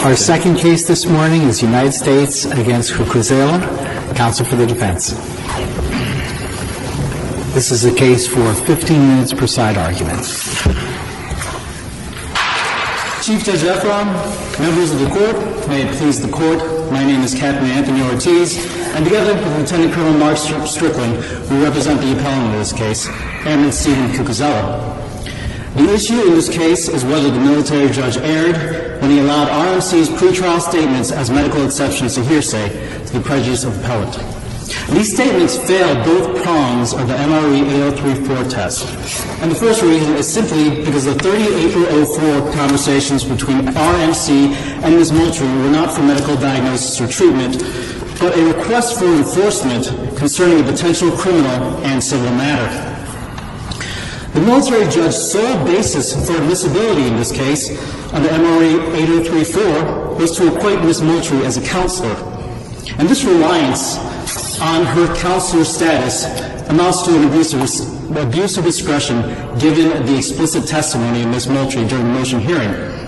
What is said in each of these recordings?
Our second case this morning is United States against Cucuzzella. Counsel for the defense. This is a case for 15 minutes per side argument. Chief Judge Efron, members of the court, may it please the court, my name is Captain Anthony Ortiz, and together with Lieutenant Colonel Mark Strickland, we represent the appellant in this case, Airman Stephen Cucuzzella. The issue in this case is whether the military judge erred when he allowed RMC's pretrial statements as medical exceptions to hearsay to the prejudice of the appellant. These statements fail both prongs of the MRE 8034 test. And the first reason is simply because the 30 April 04 conversations between RMC and Ms. Moultrie were not for medical diagnosis or treatment, but a request for enforcement concerning a potential criminal and civil matter. The military judge's sole basis for admissibility in this case under MRE 8034 was to acquaint Ms. Moultrie as a counselor. And this reliance on her counselor status amounts to an abuse of discretion given the explicit testimony of Ms. Moultrie during the motion hearing.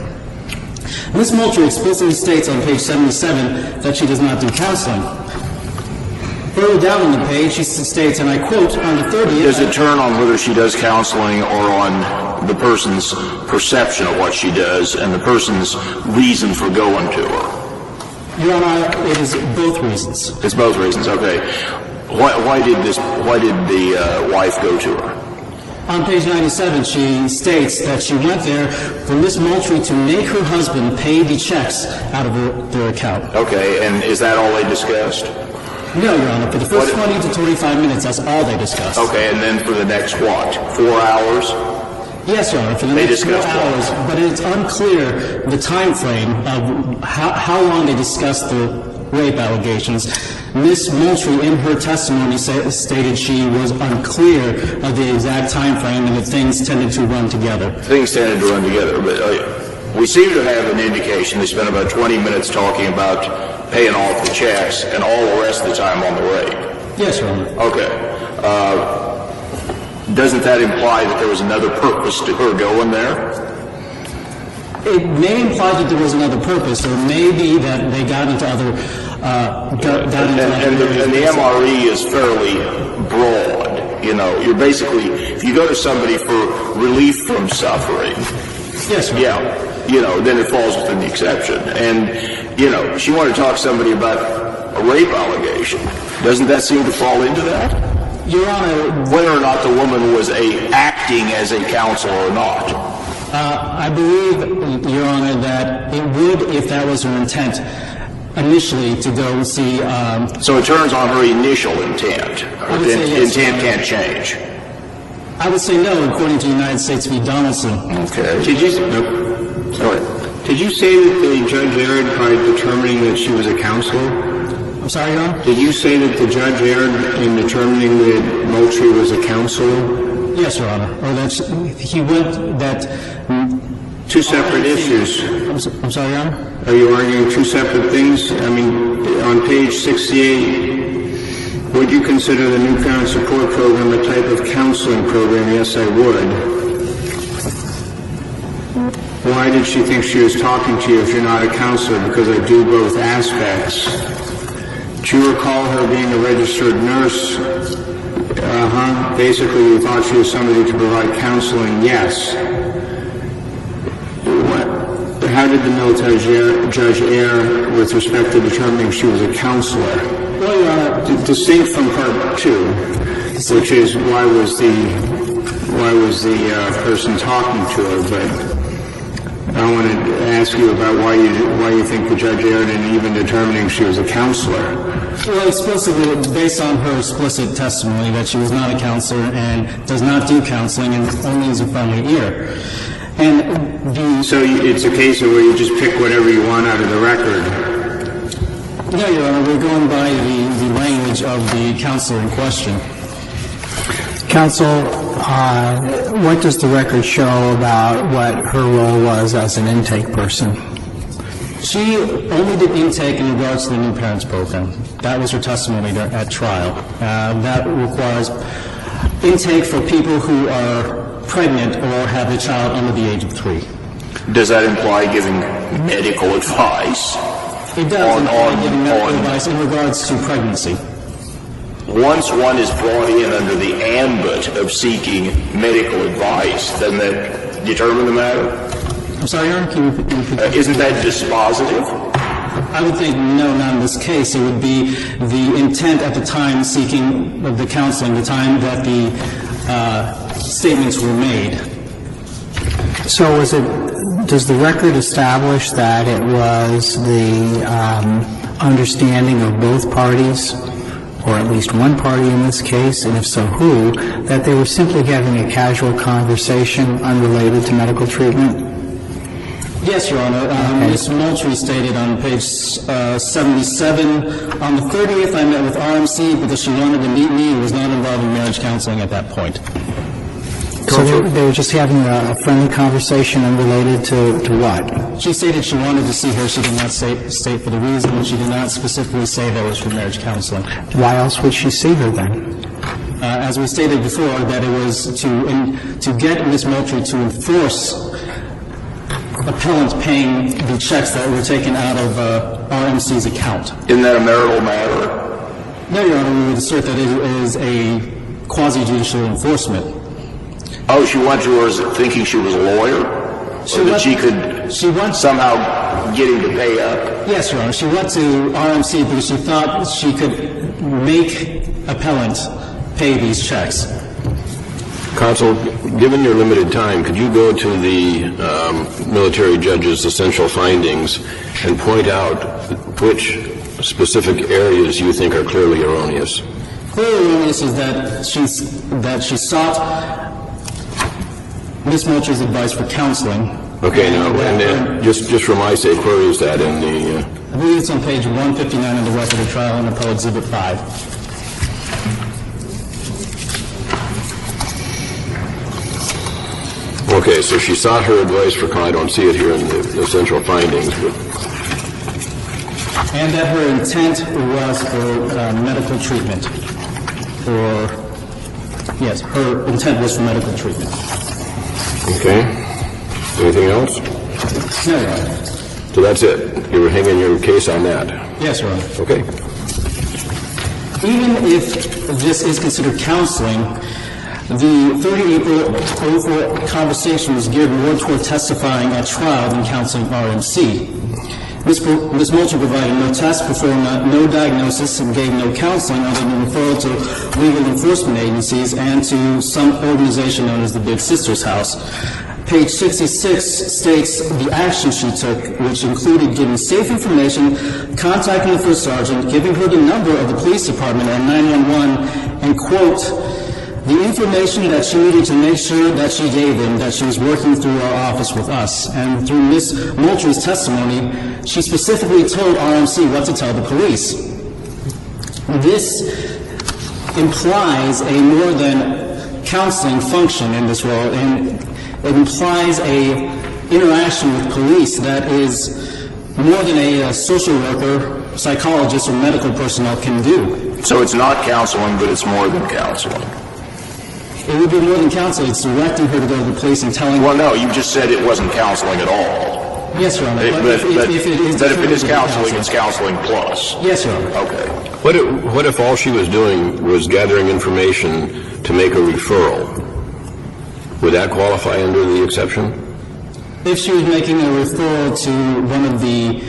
Ms. Moultrie explicitly states on page 77 that she does not do counseling. Further down on the page, she states, and I quote, on the 30th... Does it turn on whether she does counseling or on the person's perception of what she does and the person's reason for going to her? Your Honor, it is both reasons. It's both reasons, okay. Why did the wife go to her? On page 97, she states that she went there for Ms. Moultrie to make her husband pay the checks out of their account. Okay, and is that all they discussed? No, Your Honor. For the first 20 to 25 minutes, that's all they discussed. Okay, and then for the next, 4 hours? Yes, Your Honor, for the next 4 hours. But it's unclear the time frame of how long they discussed the rape allegations. Ms. Moultrie, in her testimony, stated she was unclear of the exact time frame and that things tended to run together. Things tended to run together, but we seem to have an indication they spent about 20 minutes talking about paying off the checks and all the rest of the time on the rape. Yes, Your Honor. Okay. Doesn't that imply that there was another purpose to her going there? It may imply that there was another purpose, or it may be that they got into other... And the MRE is fairly broad. You know, you're basically, if you go to somebody for relief from suffering... Yes, Your Honor. Yeah. You know, then it falls within the exception. And, you know, she wanted to talk to somebody about a rape allegation. Doesn't that seem to fall into that? Your Honor... Whether or not the woman was acting as a counselor or not. I believe, Your Honor, that it would, if that was her intent, initially to go see... So it turns on her initial intent. Yes, intent can't change. I would say no, according to United States v. Donaldson. Okay. Did you say that the judge erred by determining that she was a counselor? I'm sorry, Your Honor? Did you say that the judge erred in determining that Moultrie was a counselor? Yes, Your Honor. Or that he went that... Two separate issues. I'm sorry, Your Honor? Are you arguing two separate things? I mean, on page 68, would you consider the New Parent Support Program a type of counseling program? Yes, I would. Why did she think she was talking to you if you're not a counselor? Because I do both aspects. Do you recall her being a registered nurse? Basically, you thought she was somebody to provide counseling? Yes. How did the military judge err with respect to determining she was a counselor? Well, Your Honor... Distinct from part 2, which is why was the person talking to her, but... I want to ask you about why you think the judge erred in even determining she was a counselor. Well, explicitly, based on her explicit testimony that she was not a counselor and does not do counseling and only is a friendly ear. So it's a case of where you just pick whatever you want out of the record? No, Your Honor, we're going by the language of the counselor in question. Counsel, what does the record show about what her role was as an intake person? She only did intake in regards to the New Parents Program. That was her testimony at trial. That requires intake for people who are pregnant or have a child under the age of 3. Does that imply giving medical advice. It does imply giving medical advice in regards to pregnancy. Once one is brought in under the ambit of seeking medical advice, doesn't that determine the matter? I'm sorry, Your Honor, can you repeat that? Isn't that dispositive? I would think no, not in this case. It would be the intent at the time seeking of the counseling, the time that the statements were made. So does the record establish that it was the understanding of both parties, or at least one party in this case, and if so, who, that they were simply having a casual conversation unrelated to medical treatment? Yes, Your Honor. Ms. Moultrie stated on page 77, on the 30th I met with RMC because she wanted to meet me and was not involved in marriage counseling at that point. So they were just having a friendly conversation unrelated to what? She stated she wanted to see her. She did not state for the reason, and she did not specifically say that it was for marriage counseling. Why else would she see her then? As we stated before, that it was to get Ms. Moultrie to enforce appellant paying the checks that were taken out of RMC's account. Isn't that a marital matter? No, Your Honor, we would assert that it is a quasi-judicial enforcement. Oh, she went to her thinking she was a lawyer? So that she could somehow get him to pay up? Yes, Your Honor. She went to RMC because she thought she could make appellant pay these checks. Counsel, given your limited time, could you go to the military judge's essential findings and point out which specific areas you think are clearly erroneous? Clearly erroneous is that she sought Ms. Moultrie's advice for counseling. Okay, now, and then, just for my sake, where is that in the... I believe it's on page 159 of the record of trial in Appellate Exhibit 5. Okay, so she sought her advice for... I don't see it here in the essential findings, but... And that her intent was for medical treatment. Yes, her intent was for medical treatment. Okay. Anything else? No, Your Honor. So that's it. You were hanging your case on that. Yes, Your Honor. Okay. Even if this is considered counseling, the 30 April 04 conversation was geared more toward testifying at trial than counseling RMC. Ms. Moultrie provided no test, performed no diagnosis, and gave no counseling other than referral to legal enforcement agencies and to some organization known as the Big Sisters House. Page 66 states the action she took, which included giving safe information, contacting the first sergeant, giving her the number of the police department and 911, and, quote, the information that she needed to make sure that she gave them, that she was working through our office with us. And through Ms. Moultrie's testimony, she specifically told RMC what to tell the police. This implies a more than counseling function in this role, and it implies a interaction with police that is more than a social worker, psychologist, or medical personnel can do. So it's not counseling, but it's more than counseling. It would be more than counseling. It's directing her to go to the police and telling her. Well, no, you just said it wasn't counseling at all. Yes, Your Honor. But if it is counseling, it's counseling plus. Yes, Your Honor. Okay. What if all she was doing was gathering information to make a referral? Would that qualify under the exception? If she was making a referral to one of the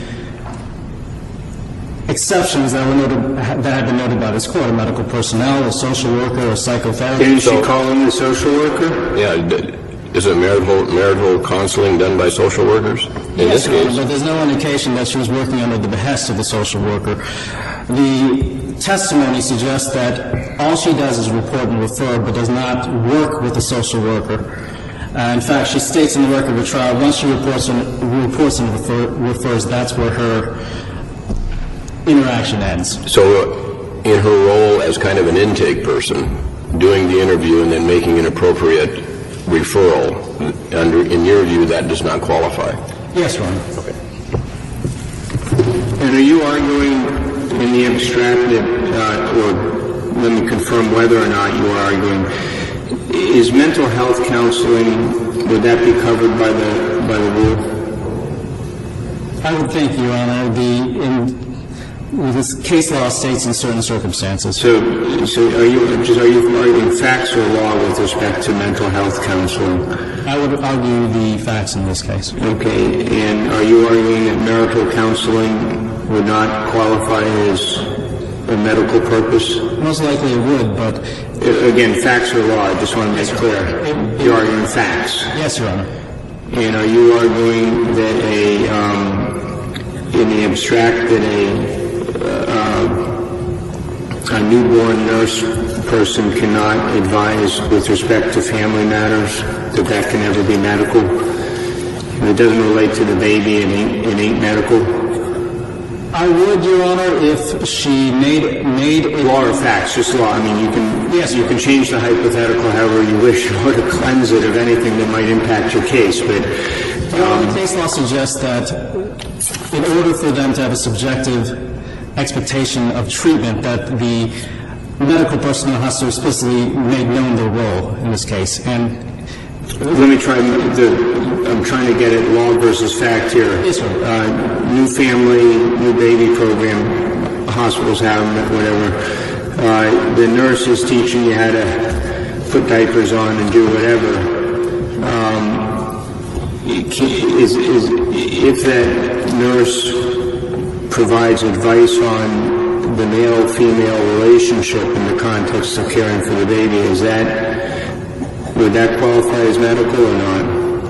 exceptions that had been noted by this court, a medical personnel, a social worker, or a psychotherapist. Didn't she call in the social worker? Yeah. Is it marital counseling done by social workers? In this case, but there's no indication that she was working under the behest of the social worker. The testimony suggests that all she does is report and refer, but does not work with the social worker. In fact, she states in the record of the trial, once she reports and refers, that's where her interaction ends. So in her role as kind of an intake person, doing the interview and then making an appropriate referral, in your view, that does not qualify? Yes, Your Honor. Okay. And are you arguing in the abstract that, or let me confirm whether or not you are arguing, is mental health counseling, would that be covered by the rule? I would think, Your Honor, this case law states in certain circumstances. So are you arguing facts or law with respect to mental health counseling? I would argue the facts in this case. Okay, and are you arguing that marital counseling would not qualify as a medical purpose? Most likely it would, but... Again, facts or law, I just want to make clear. You're arguing facts. Yes, Your Honor. And are you arguing that in the abstract, that a newborn nurse person cannot advise with respect to family matters, that can never be medical? If it doesn't relate to the baby, it ain't medical? I would, Your Honor, if she made a... Law or facts? Just law. I mean, you can change the hypothetical however you wish in order to cleanse it of anything that might impact your case, but... the case law suggests that in order for them to have a subjective expectation of treatment, that the medical personnel has to explicitly make known their role in this case. And let me try. I'm trying to get at law versus fact here. Yes, sir. New family, new baby program, hospitals have them, whatever. The nurse is teaching you how to put diapers on and do whatever. If that nurse provides advice on the male-female relationship in the context of caring for the baby, would that qualify as medical or not?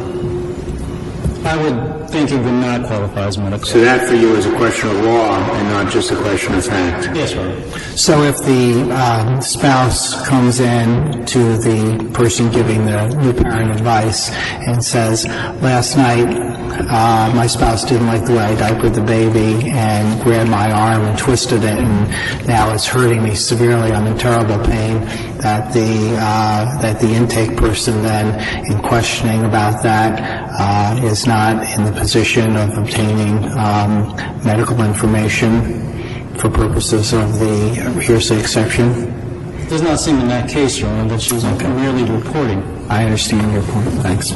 I would think it would not qualify as medical. So that for you is a question of law and not just a question of fact? Yes, sir. So if the spouse comes in to the person giving the new parent advice and says, last night my spouse didn't like the way I diapered the baby and grabbed my arm and twisted it, and now it's hurting me severely, I'm in terrible pain, that the intake person then, in questioning about that, is not in the position of obtaining medical information for purposes of the hearsay exception? It does not seem in that case, Your Honor, that she was merely reporting. I understand your point. Thanks.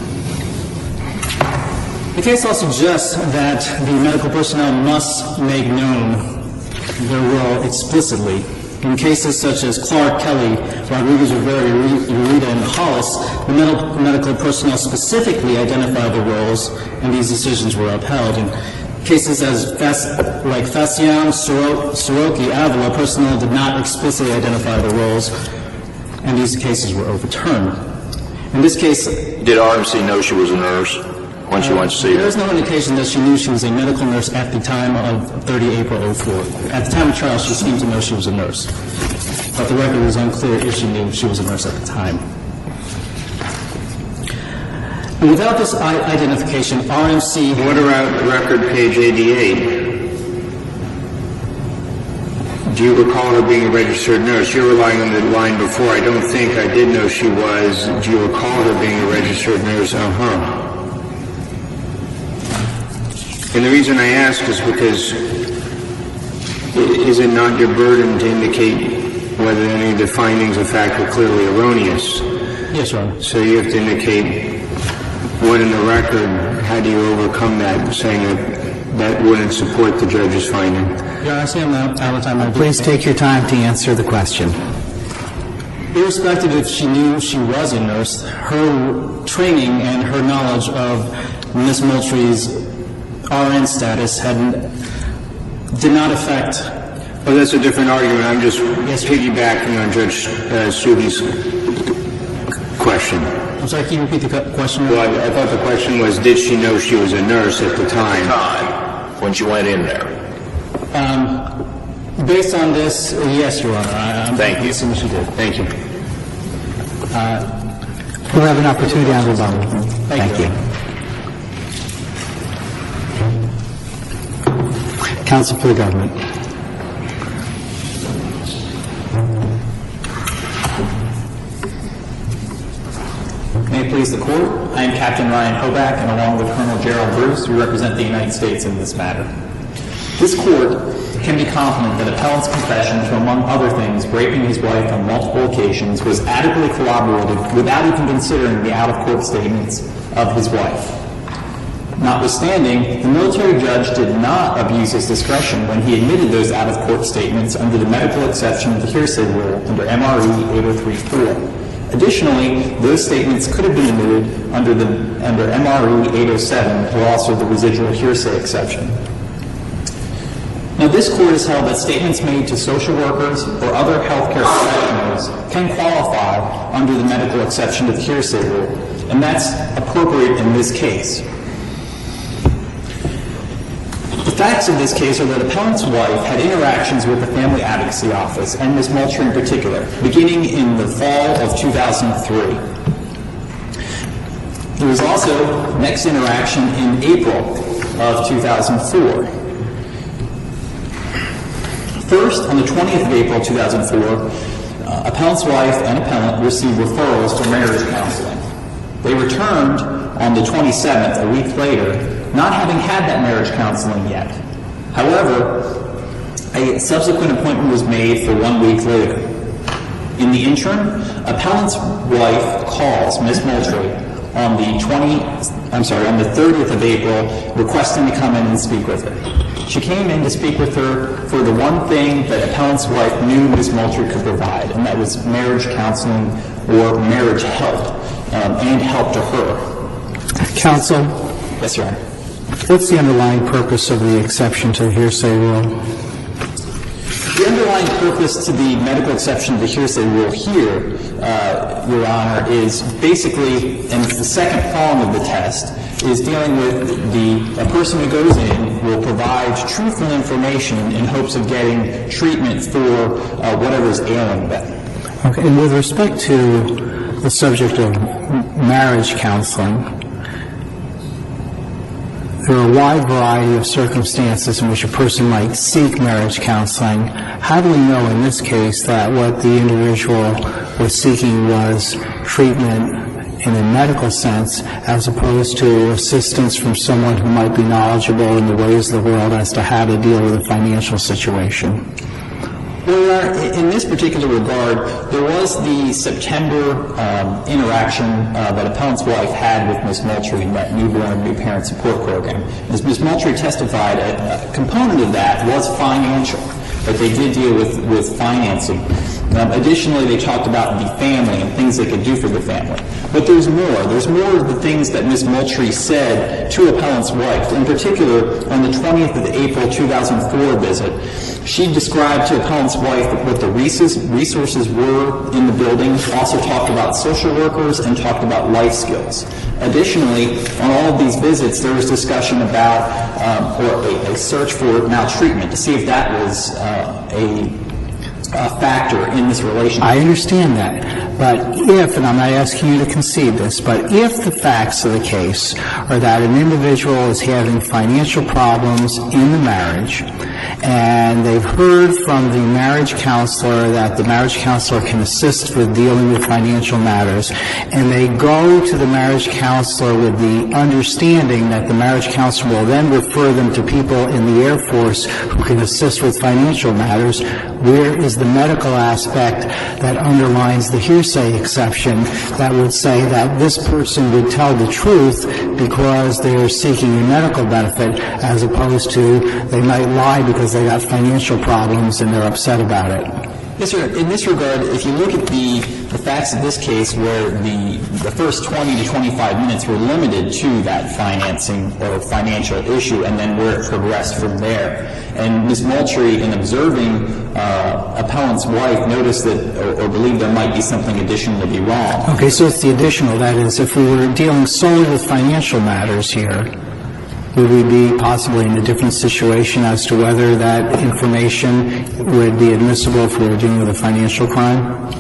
The case law suggests that the medical personnel must make known their role explicitly. In cases such as Clark, Kelly, Rodriguez, Rivera, Ureta, and Hollis, the medical personnel specifically identified the roles, and these decisions were upheld. In cases like Fascian, Soroki, Avila, personnel did not explicitly identify the roles, and these cases were overturned. In this case... Did RMC know she was a nurse when she went to see her? There is no indication that she knew she was a medical nurse at the time of 30 April 04. At the time of trial, she seemed to know she was a nurse. But the record is unclear if she knew she was a nurse at the time. And without this identification, RMC... What about record page 88? Do you recall her being a registered nurse? You're relying on the line before. I don't think I did know she was. Do you recall her being a registered nurse? And the reason I ask is because is it not your burden to indicate whether any of the findings of fact were clearly erroneous? Yes, Your Honor. So you have to indicate what in the record, how do you overcome that, saying that wouldn't support the judge's finding? Your Honor, I see I'm out of time. Please take your time to answer the question. Irrespective if she knew she was a nurse, her training and her knowledge of Ms. Moultrie's RN status did not affect... Well, that's a different argument. I'm just piggybacking on Judge Sugi's question. I'm sorry, can you repeat the question? Well, I thought the question was, did she know she was a nurse at the time? When she went in there. Based on this, yes, Your Honor. Thank you. Assuming she did. Thank you. We'll have an opportunity on rebuttal. Thank you. Counsel for the government. May it please the Court, I am Captain Ryan Hoback, and along with Colonel Gerald Bruce, we represent the United States in this matter. This Court can be confident that appellant's confession to, among other things, raping his wife on multiple occasions was adequately corroborated without even considering the out-of-court statements of his wife. Notwithstanding, the military judge did not abuse his discretion when he admitted those out-of-court statements under the medical exception of the hearsay rule under MRE 8034. Additionally, those statements could have been admitted under MRE 807, or also the residual hearsay exception. Now, this court has held that statements made to social workers or other healthcare professionals can qualify under the medical exception to the hearsay rule, and that's appropriate in this case. The facts of this case are that appellant's wife had interactions with the Family Advocacy Office, and Ms. Moultrie in particular, beginning in the fall of 2003. There was also next interaction in April of 2004. First, on the 20th of April 2004, appellant's wife and appellant received referrals for marriage counseling. They returned on the 27th, a week later, not having had that marriage counseling yet. However, a subsequent appointment was made for 1 week later. In the interim, appellant's wife calls Ms. Moultrie on the 30th of April, requesting to come in and speak with her. She came in to speak with her for the one thing that appellant's wife knew Ms. Moultrie could provide, and that was marriage counseling or marriage help, and help to her. Counsel? Yes, Your Honor. What's the underlying purpose of the exception to the hearsay rule? The underlying purpose to the medical exception to the hearsay rule here, Your Honor, is basically, and it's the second prong of the test, is dealing with a person who goes in will provide truthful information in hopes of getting treatment for whatever is ailing them. Okay, and with respect to the subject of marriage counseling, there are a wide variety of circumstances in which a person might seek marriage counseling. How do we know in this case that what the individual was seeking was treatment in a medical sense as opposed to assistance from someone who might be knowledgeable in the ways of the world as to how to deal with a financial situation? Well, in this particular regard, there was the September interaction that appellant's wife had with Ms. Moultrie in that newborn new parent support program. As Ms. Moultrie testified, a component of that was financial, but they did deal with financing. Additionally, they talked about the family and things they could do for the family. But there's more. There's more of the things that Ms. Moultrie said to appellant's wife. In particular, on the 20th of April 2004 visit, she described to appellant's wife what the resources were in the building, also talked about social workers, and talked about life skills. Additionally, on all of these visits, there was discussion about a search for maltreatment to see if that was a factor in this relationship. I understand that. But if, and I'm not asking you to concede this, but if the facts of the case are that an individual is having financial problems in the marriage, and they've heard from the marriage counselor that the marriage counselor can assist with dealing with financial matters, and they go to the marriage counselor with the understanding that the marriage counselor will then refer them to people in the Air Force who can assist with financial matters, where is the medical aspect that underlines the hearsay exception that would say that this person would tell the truth because they are seeking a medical benefit, as opposed to they might lie because they got financial problems and they're upset about it? Yes, sir. In this regard, if you look at the facts of this case, where the first 20 to 25 minutes were limited to that financing or financial issue, and then where it progressed from there. And Ms. Moultrie, in observing appellant's wife, noticed that or believed there might be something additionally wrong. Okay, so it's the additional. That is, if we were dealing solely with financial matters here, would we be possibly in a different situation as to whether that information would be admissible if we were dealing with a financial crime?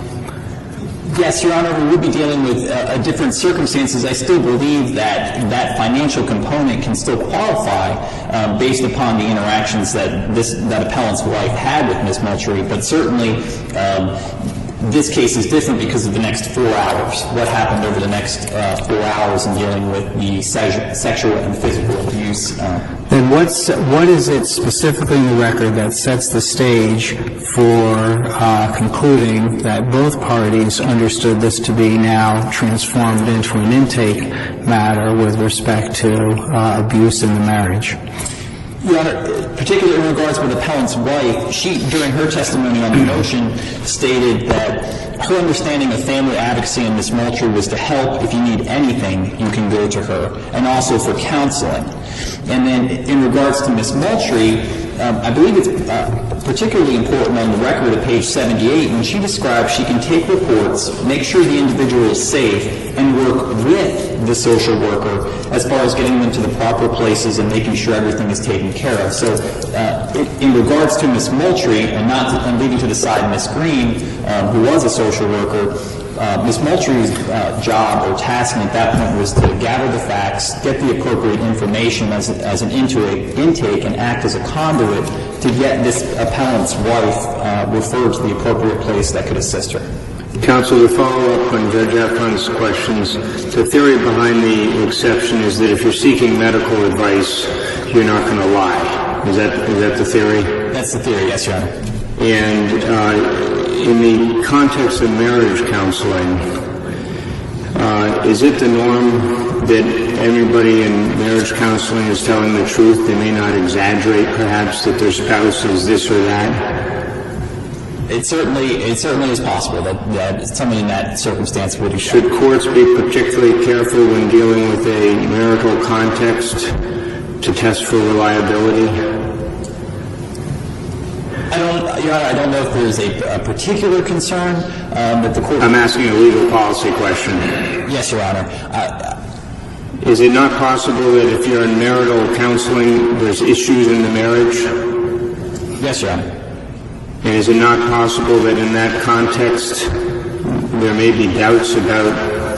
Yes, Your Honor, we would be dealing with different circumstances. I still believe that financial component can still qualify based upon the interactions that appellant's wife had with Ms. Moultrie, but certainly this case is different because of the next 4 hours. What happened over the next 4 hours in dealing with the sexual and physical abuse. Then what is it specifically in the record that sets the stage for concluding that both parties understood this to be now transformed into an intake matter with respect to abuse in the marriage? Your Honor, particularly in regards with the appellant's wife, she, during her testimony on the motion, stated that her understanding of family advocacy in Ms. Moultrie was to help. If you need anything, you can go to her, and also for counseling. And then in regards to Ms. Moultrie, I believe it's particularly important on the record at page 78 when she describes she can take reports, make sure the individual is safe, and work with the social worker as far as getting them to the proper places and making sure everything is taken care of. So in regards to Ms. Moultrie, and leaving to the side Ms. Green, who was a social worker, Ms. Moultrie's job or task at that point was to gather the facts, get the appropriate information as an intake, and act as a conduit to get this appellant's wife referred to the appropriate place that could assist her. Counsel, to follow up on Judge Efron's questions, the theory behind the exception is that if you're seeking medical advice, you're not going to lie. Is that the theory? That's the theory, yes, Your Honor. And in the context of marriage counseling, is it the norm that everybody in marriage counseling is telling the truth? They may not exaggerate, perhaps, that their spouse is this or that? It certainly is possible that somebody in that circumstance would be. Should courts be particularly careful when dealing with a marital context to test for reliability? Your Honor, I don't know if there's a particular concern that the court... I'm asking a legal policy question. Yes, Your Honor. Is it not possible that if you're in marital counseling, there's issues in the marriage? Yes, Your Honor. And is it not possible that in that context there may be doubts about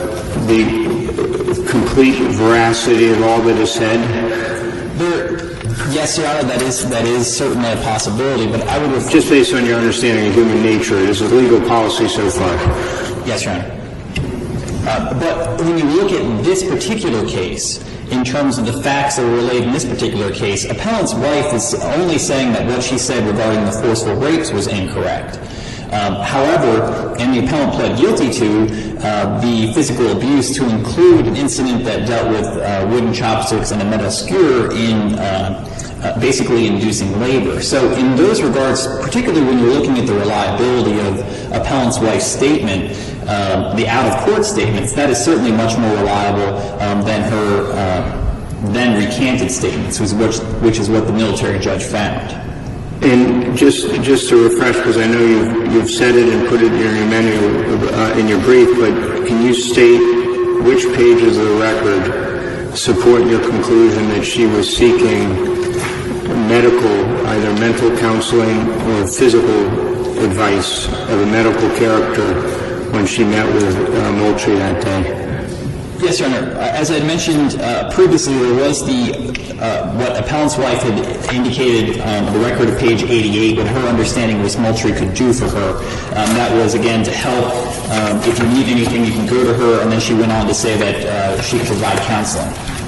the complete veracity of all that is said? Yes, Your Honor, that is certainly a possibility, but I would... Just based on your understanding of human nature, is it legal policy so far? Yes, Your Honor. But when you look at this particular case, in terms of the facts that are relayed in this particular case, appellant's wife is only saying that what she said regarding the forceful rapes was incorrect. However, and the appellant pled guilty to the physical abuse to include an incident that dealt with wooden chopsticks and a metal skewer in basically inducing labor. So in those regards, particularly when you're looking at the reliability of appellant's wife's statement, the out-of-court statements, that is certainly much more reliable than her then recanted statements, which is what the military judge found. And just to refresh, because I know you've said it and put it in your menu in your brief, but can you state which pages of the record support your conclusion that she was seeking medical, either mental counseling or physical advice of a medical character when she met with Moultrie that day? Yes, Your Honor. As I mentioned previously, there was what appellant's wife had indicated on the record of page 88, what her understanding was Moultrie could do for her. That was, again, to help. If you need anything, you can go to her. And then she went on to say that she could provide counseling.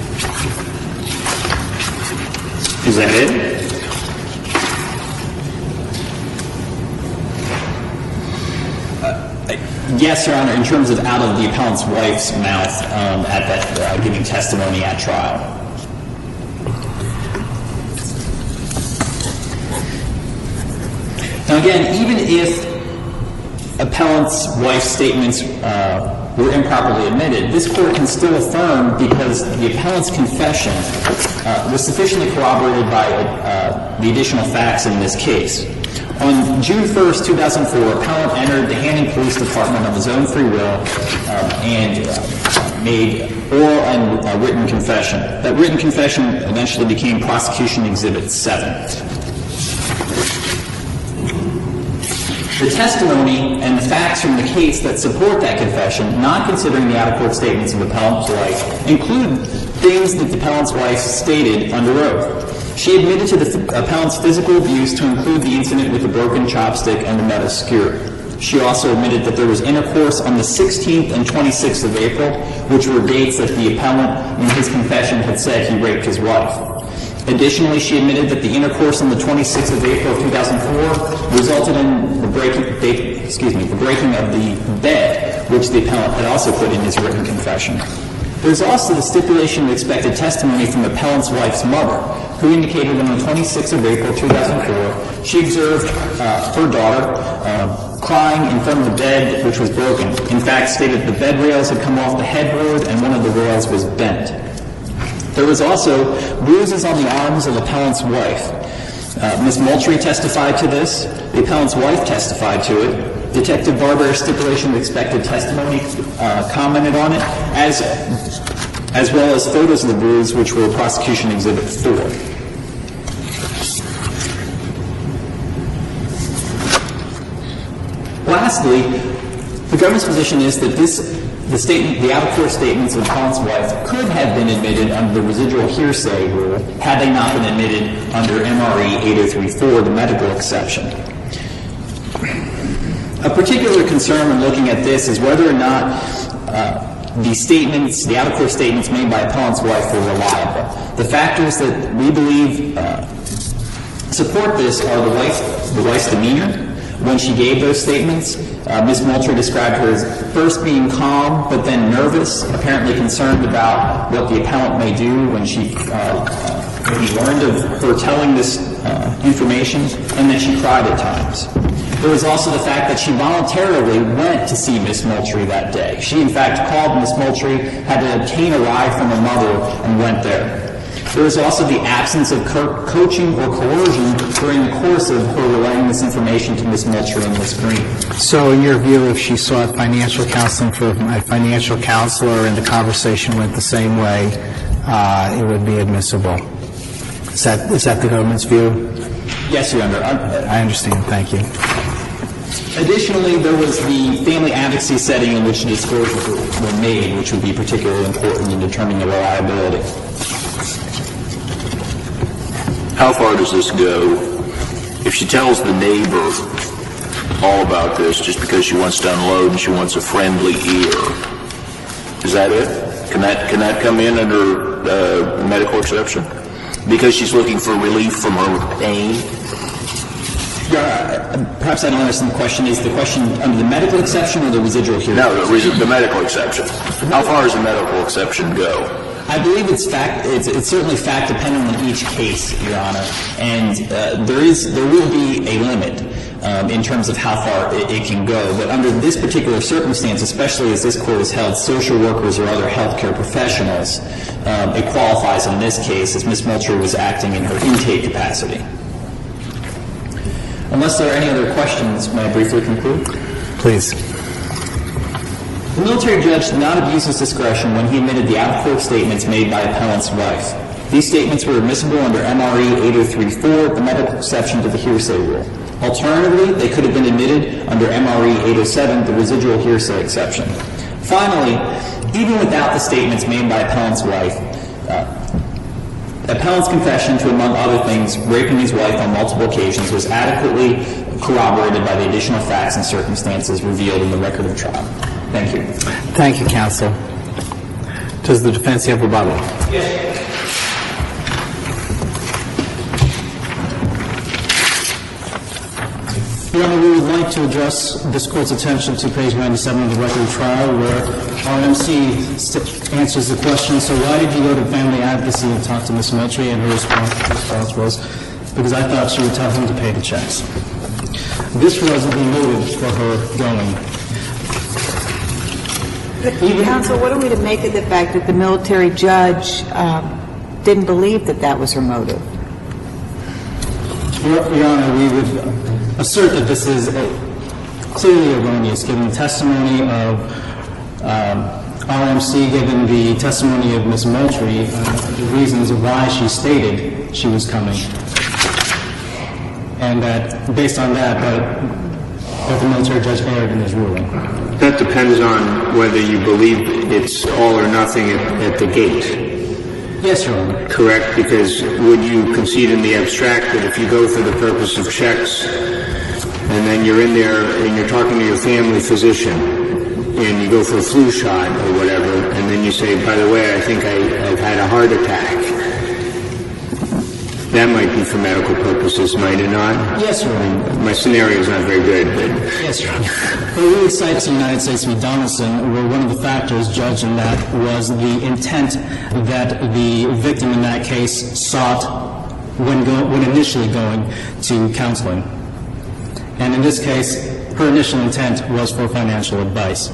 Is that it? Yes, Your Honor, in terms of out of the appellant's wife's mouth at that giving testimony at trial. Now, again, even if appellant's wife's statements were improperly admitted, this court can still affirm because the appellant's confession was sufficiently corroborated by the additional facts in this case. On June 1st, 2004, appellant entered the Hanning Police Department of his own free will and made oral and written confession. That written confession eventually became Prosecution Exhibit 7. The testimony and the facts from the case that support that confession, not considering the out-of-court statements of the appellant's wife, include things that the appellant's wife stated under oath. She admitted to the appellant's physical abuse to include the incident with the broken chopstick and the metal skewer. She also admitted that there was intercourse on the 16th and 26th of April, which were dates that the appellant in his confession had said he raped his wife. Additionally, she admitted that the intercourse on the 26th of April of 2004 resulted in the breaking of the bed, which the appellant had also put in his written confession. There's also the stipulation of expected testimony from the appellant's wife's mother, who indicated on the 26th of April 2004 she observed her daughter crying in front of the bed, which was broken. In fact, stated the bed rails had come off the headboard and one of the rails was bent. There was also bruises on the arms of the appellant's wife. Ms. Moultrie testified to this. The appellant's wife testified to it. Detective Barber's stipulation of expected testimony commented on it, as well as photos of the bruise, which were Prosecution Exhibit 4. Lastly, the government's position is that the out-of-court statements of the appellant's wife could have been admitted under the residual hearsay rule had they not been admitted under MRE 8034, the medical exception. A particular concern when looking at this is whether or not the out-of-court statements made by appellant's wife were reliable. The factors that we believe support this are the wife's demeanor when she gave those statements. Ms. Moultrie described her as first being calm, but then nervous, apparently concerned about what the appellant may do when he learned of her telling this information, and then she cried at times. There was also the fact that she voluntarily went to see Ms. Moultrie that day. She, in fact, called Ms. Moultrie, had to obtain a ride from her mother, and went there. There was also the absence of coaching or coercion during the course of her relaying this information to Ms. Moultrie and Ms. Green. So in your view, if she sought financial counseling from a financial counselor and the conversation went the same way, it would be admissible? Is that the government's view? Yes, Your Honor. I understand. Thank you. Additionally, there was the family advocacy setting in which disclosures were made, which would be particularly important in determining the reliability. How far does this go? If she tells the neighbor all about this just because she wants to unload and she wants a friendly ear, is that it? Can that come in under the medical exception? Because she's looking for relief from her pain? Perhaps I don't understand the question. Is the question under the medical exception or the residual hearing? No, the medical exception. How far does the medical exception go? I believe it's certainly fact dependent on each case, Your Honor, and there will be a limit in terms of how far it can go. But under this particular circumstance, especially as this court has held social workers or other healthcare professionals, it qualifies in this case as Ms. Moultrie was acting in her intake capacity. Unless there are any other questions, may I briefly conclude? Please. The military judge did not abuse his discretion when he admitted the out-of-court statements made by appellant's wife. These statements were admissible under MRE 8034, the medical exception to the hearsay rule. Alternatively, they could have been admitted under MRE 807, the residual hearsay exception. Finally, even without the statements made by appellant's wife, appellant's confession to, among other things, raping his wife on multiple occasions was adequately corroborated by the additional facts and circumstances revealed in the record of trial. Thank you. Thank you, counsel. Does the defense have rebuttal? Yes. Your Honor, we would like to address this court's attention to page 97 of the record of trial, where RMC answers the question, so why did you go to family advocacy and talk to Ms. Moultrie? And her response was, because I thought she would tell him to pay the checks. This was the motive for her going. Counsel, what are we to make of the fact that the military judge didn't believe that was her motive? Your Honor, we would assert that this is clearly erroneous, given the testimony of RMC, given the testimony of Ms. Moultrie, the reasons why she stated she was coming. And that, based on that the military judge erred in his ruling. That depends on whether you believe it's all or nothing at the gate. Yes, Your Honor. Correct, because would you concede in the abstract that if you go for the purpose of checks and then you're in there and you're talking to your family physician, and you go for a flu shot or whatever, and then you say, by the way, I think I've had a heart attack. That might be for medical purposes, might it not? Yes, Your Honor. My scenario is not very good, but... Yes, Your Honor. Well, we cite the United States v. Donaldson, where one of the factors judged in that was the intent that the victim in that case sought when initially going to counseling. And in this case, her initial intent was for financial advice.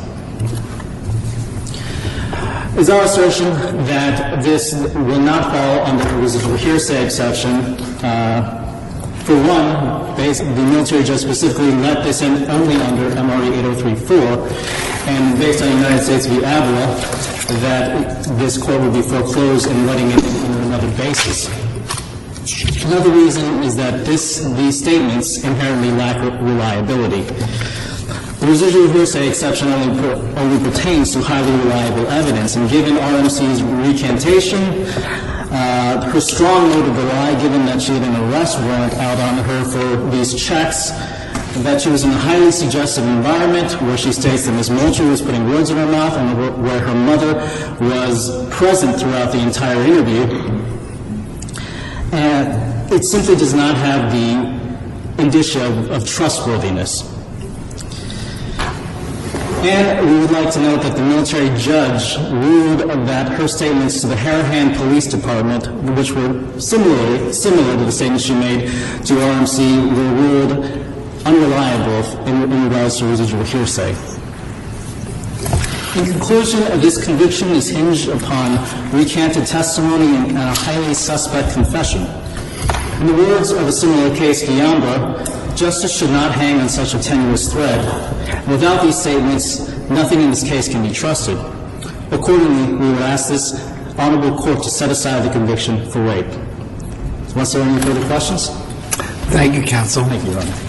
It's our assertion that this will not fall under the residual hearsay exception. For one, the military judge specifically let this in only under MRE 8034, and based on United States v. Avila, that this court would be foreclosed in letting it in under another basis. Another reason is that these statements inherently lack reliability. The residual hearsay exception only pertains to highly reliable evidence, and given RMC's recantation, her strong motive to lie, given that she had an arrest warrant out on her for these checks, that she was in a highly suggestive environment where she states that Ms. Moultrie was putting words in her mouth and where her mother was present throughout the entire interview, and it simply does not have the indicia of trustworthiness. And we would like to note that the military judge ruled that her statements to the Harahan Police Department, which were similar to the statements she made to RMC, were ruled unreliable in regards to residual hearsay. In conclusion, this conviction is hinged upon recanted testimony and a highly suspect confession. In the words of a similar case, Guyamba, justice should not hang on such a tenuous thread. Without these statements, nothing in this case can be trusted. Accordingly, we would ask this honorable court to set aside the conviction for rape. Was there any further questions? Thank you, counsel. Thank you, Your Honor.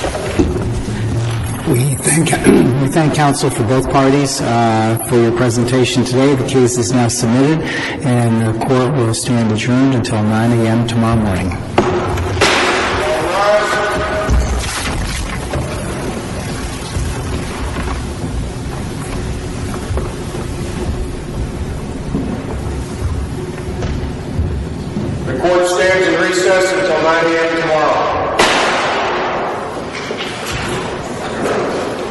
We thank counsel for both parties for your presentation today. The case is now submitted, and the court will stand adjourned until 9 a.m. tomorrow morning. The court stands in recess until 9 a.m.